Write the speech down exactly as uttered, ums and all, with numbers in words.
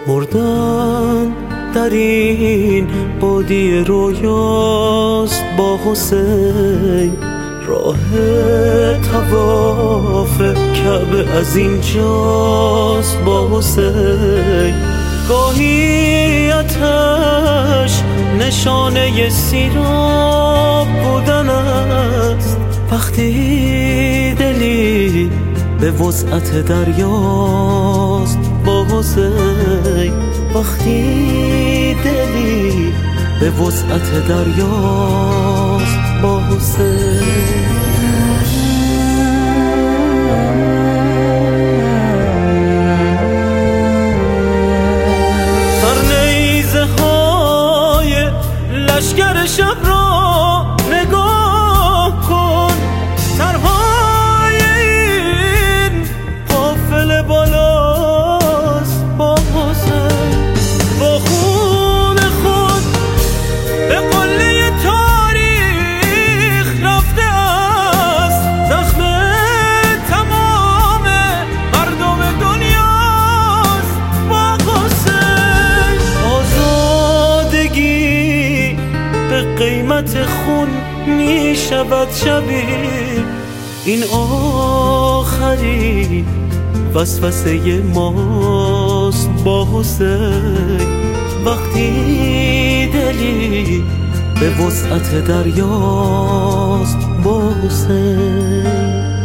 مردن در این بادی رویاست با حسین. راه طواف کعبه از اینجاست با حسین. گاهی آتش نشانه سیراب بودن است، وقتی دلی به وسعت دریاست با حسین. وقتی دلی به وسعت دریاست با حسین. سرنیزه های لشکر شب را نگاه کن، سرهای این قافله بالاست با حسین. با خون خود به قله تاریخ رفته است، زخم تمام مردم دنیاست با حسین. آزادگی به قیمت خون می شود شبیه، این آخرین وسوسه ماست با حسین. وقتی دلی به وسعت دریاست با حسین.